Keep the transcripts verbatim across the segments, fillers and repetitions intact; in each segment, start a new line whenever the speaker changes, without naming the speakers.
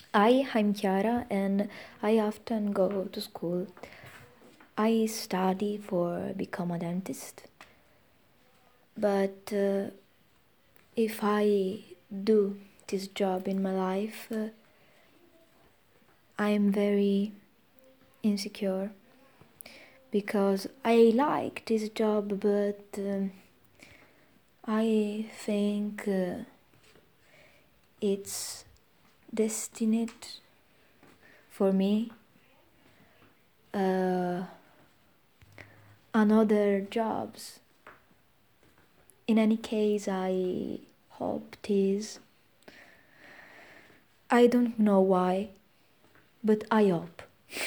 Hi, I'm Chiara and I often go to school. I study for become a dentist. But uh, if I do this job in my life, uh, I'm very insecure because I like this job, but um, I think uh, it's destined for me uh, another jobs. In any case, I hope this. I don't know why, but I hope.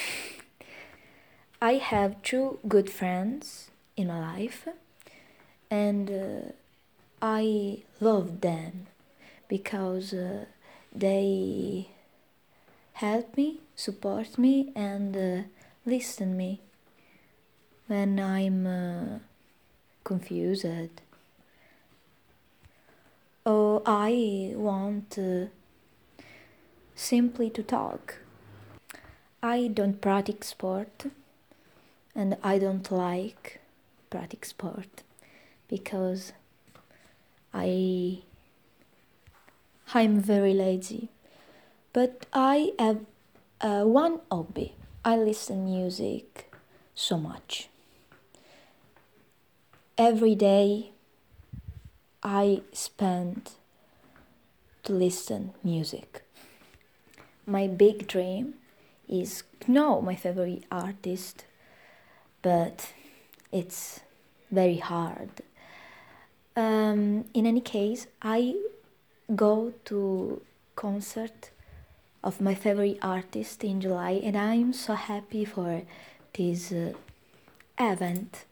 I have two good friends in my life, and uh, I love them because uh, they help me, support me, and uh, listen me when I'm uh, confused. Oh, I want uh, simply to talk. I don't practice sport, and I don't like practice sport because I I'm very lazy. But I have uh, one hobby. I listen music so much. Every day I spend to listen music. My big dream is know my favorite artist, but it's very hard. Um, in any case, I go to concert of my favorite artist in July, and I'm so happy for this uh, event.